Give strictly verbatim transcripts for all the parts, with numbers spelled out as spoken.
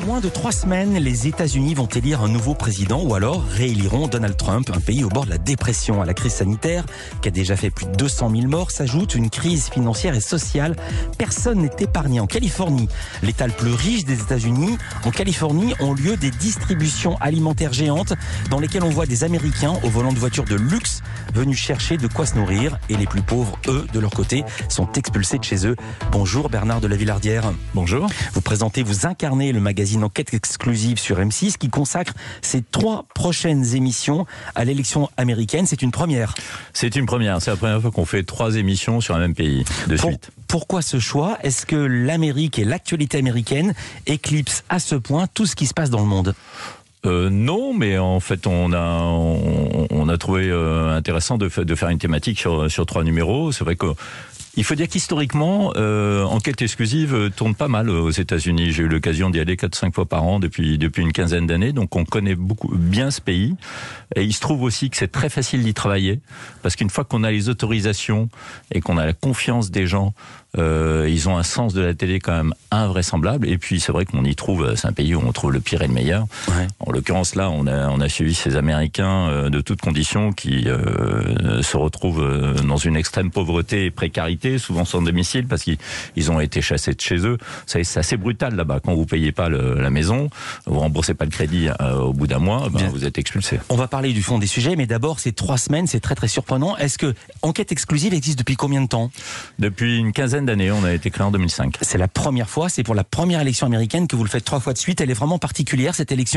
moins de trois semaines, les États-Unis vont élire un nouveau président ou alors rééliront Donald Trump, un pays au bord de la dépression. À la crise sanitaire, qui a déjà fait plus de deux cent mille morts, s'ajoute une crise financière et sociale. Personne n'est épargné. En Californie, l'État le plus riche des États-Unis, en Californie, ont lieu des distributions alimentaires géantes dans lesquelles on voit des Américains au volant de voitures de luxe venus chercher de quoi se nourrir. Et les plus pauvres, eux, de leur côté, sont expulsés de chez eux. Bonjour Bernard de la Villardière. Bonjour. Vous présentez, vous incarnez le magazine Enquête exclusive sur M six qui consacre ses trois prochaines émissions à l'élection américaine. C'est une première. C'est une première. C'est la première fois qu'on fait trois émissions sur un même pays de Pour, suite. Pourquoi ce choix ? Est-ce que l'Amérique et l'actualité américaine éclipsent à ce point tout ce qui se passe dans le monde ? Euh, non, mais en fait, on a on, on a trouvé euh, intéressant de, fa- de faire une thématique sur sur trois numéros. C'est vrai que il faut dire qu'historiquement, euh, Enquête exclusive euh, tourne pas mal aux États-Unis. J'ai eu l'occasion d'y aller quatre cinq fois par an depuis depuis une quinzaine d'années, donc on connaît beaucoup bien ce pays. Et il se trouve aussi que c'est très facile d'y travailler, parce qu'une fois qu'on a les autorisations et qu'on a la confiance des gens, euh, ils ont un sens de la télé quand même invraisemblable. Et puis c'est vrai qu'on y trouve, c'est un pays où on trouve le pire et le meilleur. Ouais. En l'occurrence là, on a on a suivi ces Américains euh, de toutes conditions qui euh, se retrouvent euh, dans une extrême pauvreté et précarité, souvent sans domicile, parce qu'ils ils ont été chassés de chez eux. C'est, c'est assez brutal là-bas. Quand vous payez pas le, la maison, vous remboursez pas le crédit euh, au bout d'un mois, ben, vous êtes expulsé. On va parler du fond des sujets, mais d'abord, ces trois semaines, c'est très très surprenant. Est-ce que Enquête exclusive existe depuis combien de temps ? Depuis une quinzaine d'années, on a été créé en deux mille cinq. C'est la première fois, c'est pour la première élection américaine que vous le faites trois fois de suite. Elle est vraiment particulière, cette élection ?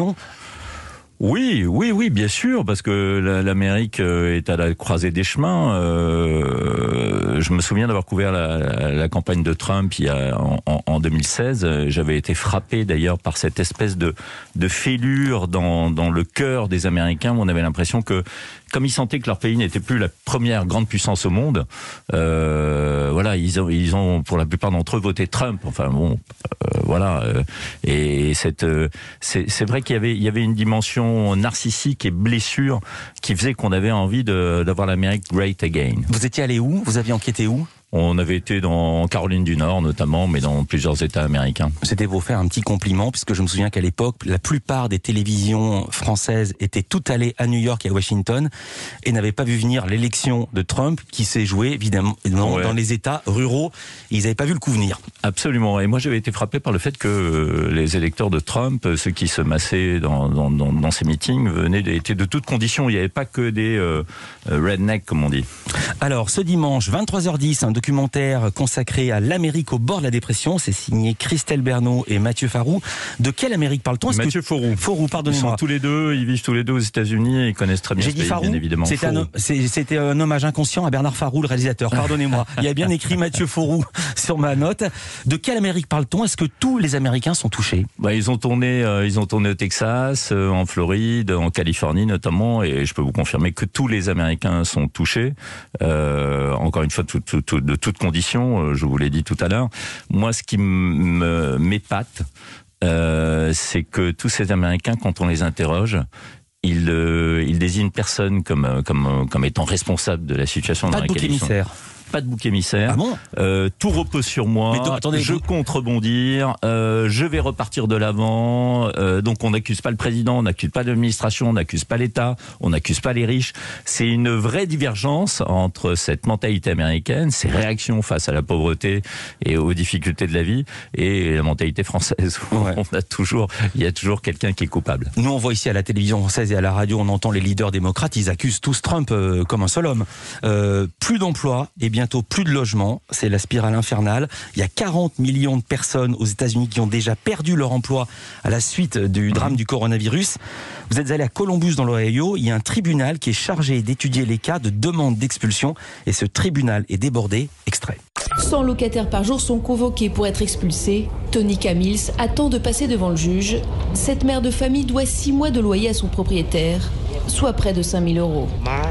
Oui, oui, oui, bien sûr, parce que l'Amérique est à la croisée des chemins. Euh, je me souviens d'avoir couvert la, la, la campagne de Trump il y a, en, en deux mille seize. J'avais été frappé d'ailleurs par cette espèce de, de fêlure dans, dans le cœur des Américains, où on avait l'impression que, comme ils sentaient que leur pays n'était plus la première grande puissance au monde, euh, voilà, ils ont, ils ont pour la plupart d'entre eux voté Trump. Enfin bon, euh, voilà. Euh, et cette, euh, c'est, c'est vrai qu'il y avait, il y avait une dimension narcissique et blessure qui faisait qu'on avait envie de, d'avoir l'Amérique great again. Vous étiez allé où ? Vous aviez enquêté où ? On avait été dans Caroline du Nord notamment, mais dans plusieurs États américains. C'était pour faire un petit compliment, puisque je me souviens qu'à l'époque, la plupart des télévisions françaises étaient toutes allées à New York et à Washington et n'avaient pas vu venir l'élection de Trump qui s'est jouée évidemment dans, ouais. dans les États ruraux. Ils n'avaient pas vu le coup venir. Absolument. Et moi, j'avais été frappé par le fait que les électeurs de Trump, ceux qui se massaient dans, dans, dans, dans ces meetings, venaient étaient de toutes conditions. Il n'y avait pas que des euh, rednecks, comme on dit. Alors, ce dimanche, vingt-trois heures dix, un documentaire consacré à l'Amérique au bord de la dépression. C'est signé Christelle Bernot et Mathieu Farou. De quelle Amérique parle-t-on ? Est-ce Mathieu que... Farou. Farou, pardonnez-moi. Ils sont tous les deux, ils vivent tous les deux aux États-Unis et ils connaissent très bien J'ai ce dit pays, Farou, bien évidemment. C'était un, c'est, c'était un hommage inconscient à Bernard Farou, le réalisateur. Pardonnez-moi. Il y a bien écrit Mathieu Farou sur ma note. De quelle Amérique parle-t-on ? Est-ce que tous les Américains sont touchés ? Bah, ils ont tourné, euh, ils ont tourné au Texas, euh, en Floride, en Californie notamment, et je peux vous confirmer que tous les Américains sont touchés. Euh, encore une fois, tout, tout, tout, de toutes conditions. Euh, je vous l'ai dit tout à l'heure. Moi, ce qui me m'épate, euh, c'est que tous ces Américains, quand on les interroge, ils, euh, ils désignent personne comme, comme, comme étant responsable de la situation Pas dans laquelle ils sont. Pas de bouc émissaire. Ah bon ? euh, tout repose sur moi. Mais donc, attendez, je vous... compte rebondir. Euh, je vais repartir de l'avant. Euh, donc on n'accuse pas le président, on n'accuse pas l'administration, on n'accuse pas l'État, on n'accuse pas les riches. C'est une vraie divergence entre cette mentalité américaine, ces réactions face à la pauvreté et aux difficultés de la vie, et la mentalité française. Ouais. On a toujours, il y a toujours quelqu'un qui est coupable. Nous on voit ici à la télévision française et à la radio, on entend les leaders démocrates, ils accusent tous Trump euh, comme un seul homme. Euh, plus d'emplois et bien bientôt plus de logements, c'est la spirale infernale. Il y a quarante millions de personnes aux États-Unis qui ont déjà perdu leur emploi à la suite du drame du coronavirus. Vous êtes allé à Columbus dans l'Ohio, il y a un tribunal qui est chargé d'étudier les cas de demande d'expulsion et ce tribunal est débordé. Extrait. cent locataires par jour sont convoqués pour être expulsés. Tony Camils attend de passer devant le juge. Cette mère de famille doit six mois de loyer à son propriétaire, soit près de cinq mille euros.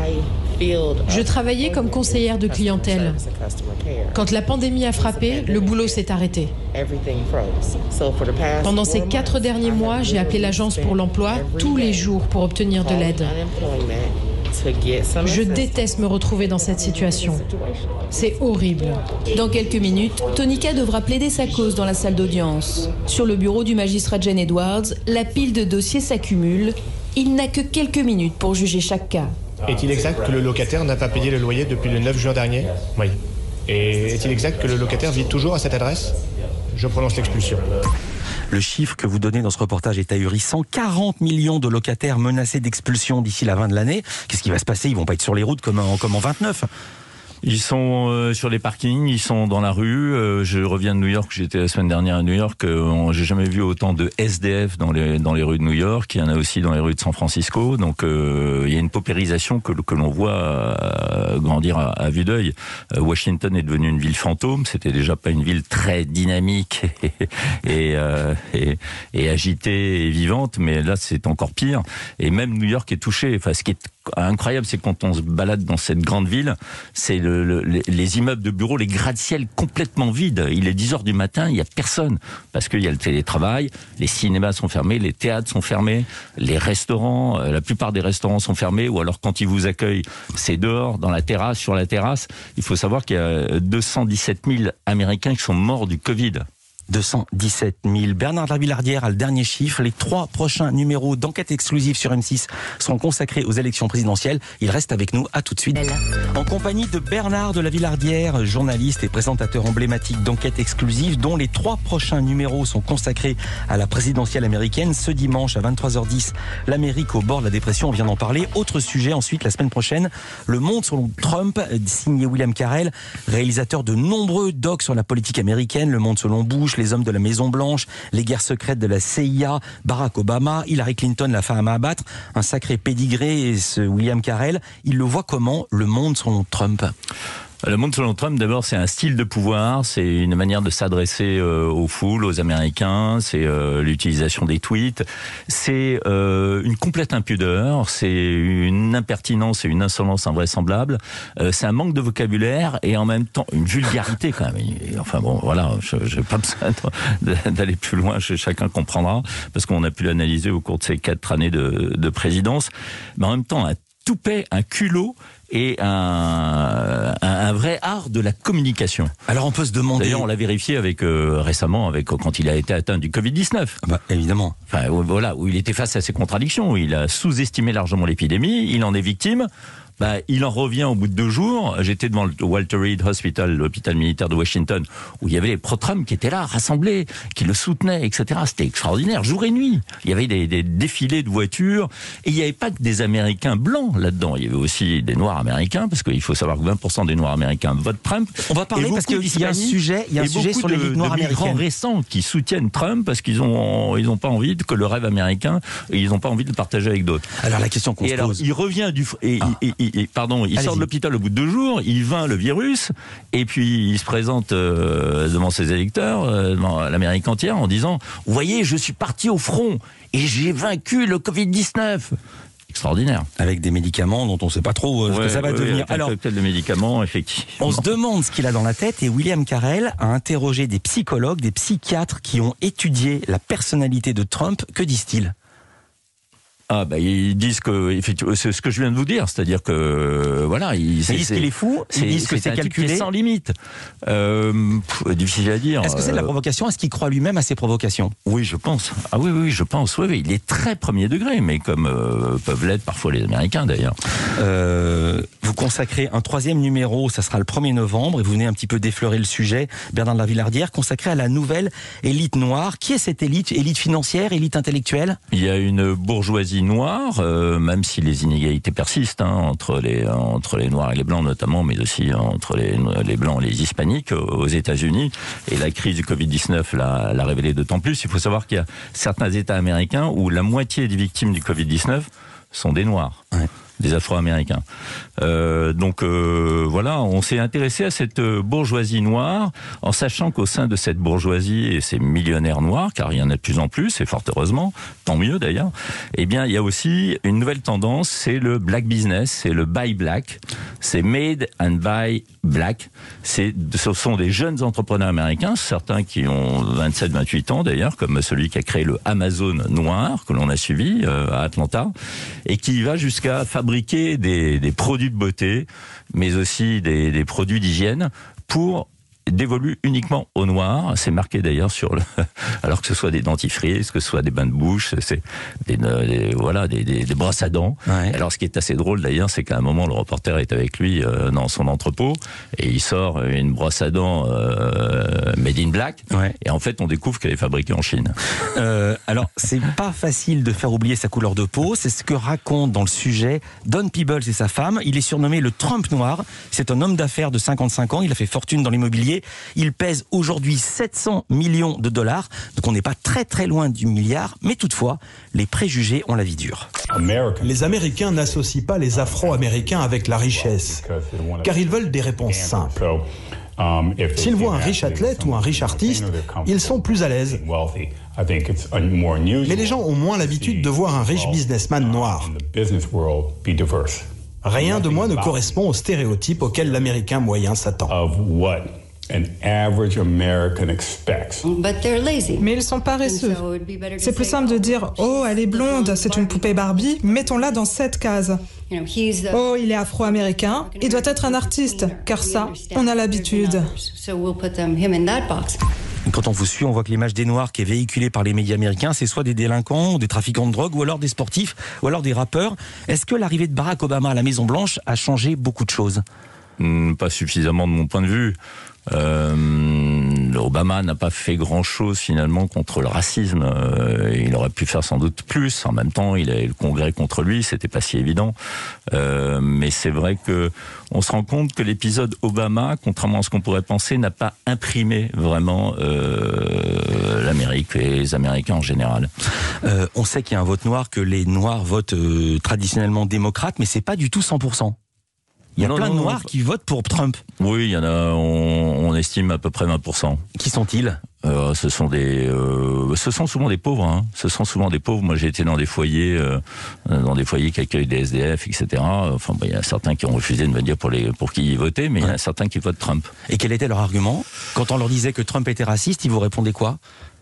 Je travaillais comme conseillère de clientèle. Quand la pandémie a frappé, le boulot s'est arrêté. Pendant ces quatre derniers mois, j'ai appelé l'agence pour l'emploi tous les jours pour obtenir de l'aide. Je déteste me retrouver dans cette situation. C'est horrible. Dans quelques minutes, Tonica devra plaider sa cause dans la salle d'audience. Sur le bureau du magistrat Jane Edwards, la pile de dossiers s'accumule. Il n'a que quelques minutes pour juger chaque cas. Est-il exact que le locataire n'a pas payé le loyer depuis le neuf juin dernier ? Oui. Et est-il exact que le locataire vit toujours à cette adresse ? Je prononce l'expulsion. Le chiffre que vous donnez dans ce reportage est ahurissant. quarante millions de locataires menacés d'expulsion d'ici la fin de l'année. Qu'est-ce qui va se passer ? Ils vont pas être sur les routes comme en, comme en vingt-neuf. Ils sont euh, sur les parkings, ils sont dans la rue. Euh, je reviens de New York, j'étais la semaine dernière à New York. Euh, j'ai jamais vu autant de S D F dans les dans les rues de New York. Il y en a aussi dans les rues de San Francisco. Donc euh, il y a une paupérisation que que l'on voit euh, grandir à, à vue d'œil. Euh, Washington est devenue une ville fantôme. C'était déjà pas une ville très dynamique et et, euh, et et agitée et vivante, mais là c'est encore pire. Et même New York est touché. Enfin, ce qui est incroyable, c'est quand on se balade dans cette grande ville, c'est le, le, les immeubles de bureaux, les gratte-ciel complètement vides. Il est dix heures du matin, il n'y a personne. Parce qu'il y a le télétravail, les cinémas sont fermés, les théâtres sont fermés, les restaurants, la plupart des restaurants sont fermés, ou alors quand ils vous accueillent, c'est dehors, dans la terrasse, sur la terrasse. Il faut savoir qu'il y a deux cent dix-sept mille Américains qui sont morts du Covid. deux cent dix-sept mille. Bernard de la Villardière a le dernier chiffre. Les trois prochains numéros d'enquête exclusive sur M six seront consacrés aux élections présidentielles. Il reste avec nous. À tout de suite. En compagnie de Bernard de la Villardière, journaliste et présentateur emblématique d'enquête exclusive, dont les trois prochains numéros sont consacrés à la présidentielle américaine. Ce dimanche à vingt-trois heures dix, l'Amérique au bord de la dépression. On vient d'en parler. Autre sujet ensuite, la semaine prochaine, Le Monde selon Trump, signé William Carell, réalisateur de nombreux docs sur la politique américaine. Le Monde selon Bush, les hommes de la Maison Blanche, les guerres secrètes de la C I A, Barack Obama, Hillary Clinton, la femme à abattre, un sacré pédigré, et ce William Carell, il le voit comment, Le Monde selon Trump ? Le Monde selon Trump, d'abord, c'est un style de pouvoir, c'est une manière de s'adresser euh, aux foules, aux Américains, c'est euh, l'utilisation des tweets, c'est euh, une complète impudeur, c'est une impertinence et une insolence invraisemblable, euh, c'est un manque de vocabulaire et en même temps une vulgarité quand même. Et, enfin bon, voilà, je n'ai pas besoin d'aller plus loin, chacun comprendra, parce qu'on a pu l'analyser au cours de ces quatre années de, de présidence, mais en même temps un toupet, un culot, et un, un, un vrai art de la communication. Alors on peut se demander... D'ailleurs, on l'a vérifié avec euh, récemment, avec quand il a été atteint du covid dix-neuf. Bah, évidemment. Enfin, voilà, où il était face à ses contradictions, où il a sous-estimé largement l'épidémie, il en est victime. Bah, il en revient au bout de deux jours. J'étais devant le Walter Reed Hospital, l'hôpital militaire de Washington, où il y avait les pro-Trump qui étaient là, rassemblés, qui le soutenaient, et cetera. C'était extraordinaire, jour et nuit. Il y avait des, des défilés de voitures, et il n'y avait pas que des Américains blancs là-dedans. Il y avait aussi des Noirs américains, parce qu'il faut savoir que vingt pour cent des Noirs américains votent Trump. On va parler parce qu'il y a un sujet, il y a un sujet sur l'élite noire américaine. Et beaucoup de migrants récents qui soutiennent Trump parce qu'ils ont, ils ont pas envie que le rêve américain, ils n'ont pas envie de le partager avec d'autres. Alors la question qu'on et se alors, pose. il revient du, et, ah. et, et, et pardon, il Allez-y. Sort de l'hôpital au bout de deux jours, il vainc le virus, et puis il se présente euh, devant ses électeurs, euh, devant l'Amérique entière, en disant « Vous voyez, je suis parti au front, et j'ai vaincu le covid dix-neuf ». Extraordinaire. Avec des médicaments dont on ne sait pas trop euh, ce ouais, que ça va ouais, devenir. Alors, peut-être de médicaments, effectivement. On se demande ce qu'il a dans la tête, et William Carell a interrogé des psychologues, des psychiatres qui ont étudié la personnalité de Trump. Que disent-ils ? Ah bah ils disent que effectivement c'est ce que je viens de vous dire, c'est-à-dire que voilà, ils, ils disent qu'il est fou, ils disent que c'est calculé, sans limite. Euh, pff, difficile à dire. Est-ce que c'est de la provocation ? Est-ce qu'il croit lui-même à ses provocations ? Oui, je pense. Ah oui, oui, je pense. Oui, oui, il est très premier degré, mais comme euh, peuvent l'être parfois les Américains d'ailleurs. Euh, vous consacrez un troisième numéro, ça sera le premier novembre, et vous venez un petit peu d'effleurer le sujet, Bernard de la Villardière, consacré à la nouvelle élite noire. Qui est cette élite ? Élite financière, élite intellectuelle ? Il y a une bourgeoisie noire, euh, même si les inégalités persistent hein, entre les entre les noirs et les blancs notamment, mais aussi entre les les blancs et les hispaniques aux États-Unis. Et la crise du covid dix-neuf l'a, l'a révélé d'autant plus. Il faut savoir qu'il y a certains États américains où la moitié des victimes du covid dix-neuf sont des noirs. Ouais. Des Afro-Américains. Euh, donc euh, voilà, on s'est intéressé à cette bourgeoisie noire, en sachant qu'au sein de cette bourgeoisie et ces millionnaires noirs, car il y en a de plus en plus, et fort heureusement, tant mieux d'ailleurs, eh bien il y a aussi une nouvelle tendance, c'est le black business, c'est le buy black, c'est made and buy black. C'est, ce sont des jeunes entrepreneurs américains, certains qui ont vingt-sept vingt-huit ans d'ailleurs, comme celui qui a créé le Amazon noir, que l'on a suivi euh, à Atlanta, et qui va jusqu'à fabriquer fabriquer des, des produits de beauté, mais aussi des, des produits d'hygiène pour dévolus uniquement au noir. C'est marqué d'ailleurs sur le, alors que ce soit des dentifrices, que ce soit des bains de bouche, c'est des, des voilà des, des, des brosses à dents. Ouais. Alors ce qui est assez drôle d'ailleurs, c'est qu'à un moment le reporter est avec lui euh, dans son entrepôt et il sort une brosse à dents euh, made in black. Ouais. Et en fait on découvre qu'elle est fabriquée en Chine. Euh, alors c'est pas facile de faire oublier sa couleur de peau. C'est ce que raconte dans le sujet Don Peebles et sa femme. Il est surnommé le Trump noir. C'est un homme d'affaires de cinquante-cinq ans. Il a fait fortune dans l'immobilier. Il pèse aujourd'hui sept cents millions de dollars, donc on n'est pas très très loin du milliard, mais toutefois, les préjugés ont la vie dure. Les Américains n'associent pas les Afro-Américains avec la richesse, car ils veulent des réponses simples. S'ils voient un riche athlète ou un riche artiste, ils sont plus à l'aise. Mais les gens ont moins l'habitude de voir un riche businessman noir. Rien de moins ne correspond aux stéréotypes auxquels l'Américain moyen s'attend. Mais ils sont paresseux. C'est plus simple de dire « Oh, elle est blonde, c'est une poupée Barbie, mettons-la dans cette case. » Oh, il est afro-américain, il doit être un artiste, car ça, on a l'habitude. Quand on vous suit, on voit que l'image des Noirs qui est véhiculée par les médias américains, c'est soit des délinquants, ou des trafiquants de drogue, ou alors des sportifs, ou alors des rappeurs. Est-ce que l'arrivée de Barack Obama à la Maison-Blanche a changé beaucoup de choses ? Mmh, pas suffisamment de mon point de vue. Euh, Obama n'a pas fait grand-chose finalement contre le racisme. Euh, il aurait pu faire sans doute plus. En même temps, il avait le Congrès contre lui, c'était pas si évident. Euh, mais c'est vrai que on se rend compte que l'épisode Obama, contrairement à ce qu'on pourrait penser, n'a pas imprimé vraiment euh, l'Amérique et les Américains en général. Euh, on sait qu'il y a un vote noir, que les Noirs votent euh, traditionnellement démocrates, mais c'est pas du tout cent pour cent. Il y a non, plein non, de Noirs non. qui votent pour Trump. Oui, il y en a, on, on estime à peu près vingt pour cent. Qui sont-ils ? euh, Ce sont des, euh, ce sont souvent des pauvres. Hein. Ce sont souvent des pauvres. Moi, j'ai été dans des foyers, euh, dans des foyers qui accueillent des S D F, et cetera. Enfin, bah, il y a certains qui ont refusé de me dire pour les, pour qui ils votaient, mais ouais. Il y en a certains qui votent Trump. Et quel était leur argument ? Quand on leur disait que Trump était raciste, ils vous répondaient quoi ?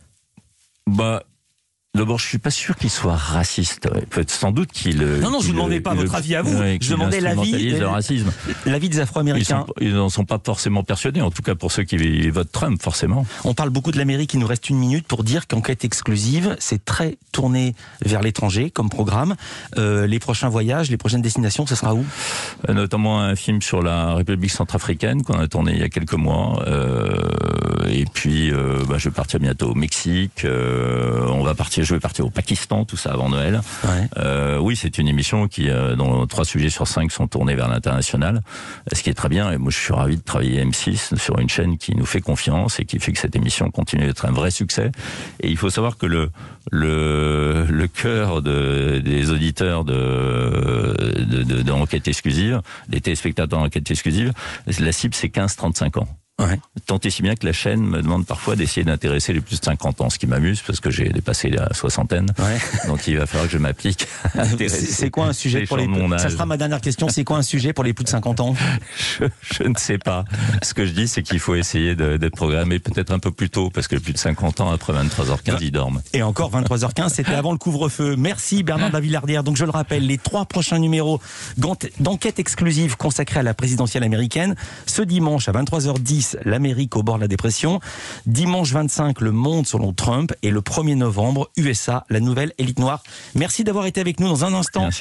Bah. D'abord, je suis pas sûr qu'il soit raciste. Peut-être sans doute qu'il. Non, non, je vous demandais pas votre avis à vous. Ouais, je demandais l'avis. Le racisme. L'avis des Afro-Américains. Ils n'en sont pas forcément persuadés. En tout cas, pour ceux qui votent Trump, forcément. On parle beaucoup de l'Amérique. Il nous reste une minute pour dire qu'Enquête exclusive, c'est très tourné vers l'étranger comme programme. Euh, les prochains voyages, les prochaines destinations, ce sera où ? euh, Notamment un film sur la République centrafricaine qu'on a tourné il y a quelques mois. Euh, et puis, euh, bah, je vais partir bientôt au Mexique. Euh, on va partir. Je vais partir au Pakistan, tout ça avant Noël. Ouais. Euh, oui, c'est une émission qui, euh, dont trois sujets sur cinq sont tournés vers l'international, ce qui est très bien. Et moi, je suis ravi de travailler à M six sur une chaîne qui nous fait confiance et qui fait que cette émission continue d'être un vrai succès. Et il faut savoir que le le le cœur de des auditeurs de de, de, de Enquête exclusive, des téléspectateurs d'Enquête exclusive, la cible c'est quinze trente-cinq ans. Ouais. Tant et si bien que la chaîne me demande parfois d'essayer d'intéresser les plus de cinquante ans, ce qui m'amuse parce que j'ai dépassé la soixantaine. Ouais. Donc il va falloir que je m'applique à intéresser. C'est quoi un sujet pour les plus... Ça sera ma dernière question. C'est quoi un sujet pour les plus de cinquante ans ? je, je ne sais pas. Ce que je dis, c'est qu'il faut essayer de, d'être programmé peut-être un peu plus tôt parce que les plus de cinquante ans, après vingt-trois heures quinze, ils dorment. Et encore vingt-trois heures quinze, c'était avant le couvre-feu. Merci Bernard Davillardière. Donc je le rappelle, les trois prochains numéros d'Enquête exclusive consacrés à la présidentielle américaine. Ce dimanche à vingt-trois heures dix, l'Amérique au bord de la dépression. Dimanche vingt-cinq, le monde selon Trump. Et le premier novembre, U S A, la nouvelle élite noire. Merci d'avoir été avec nous dans un instant. Merci.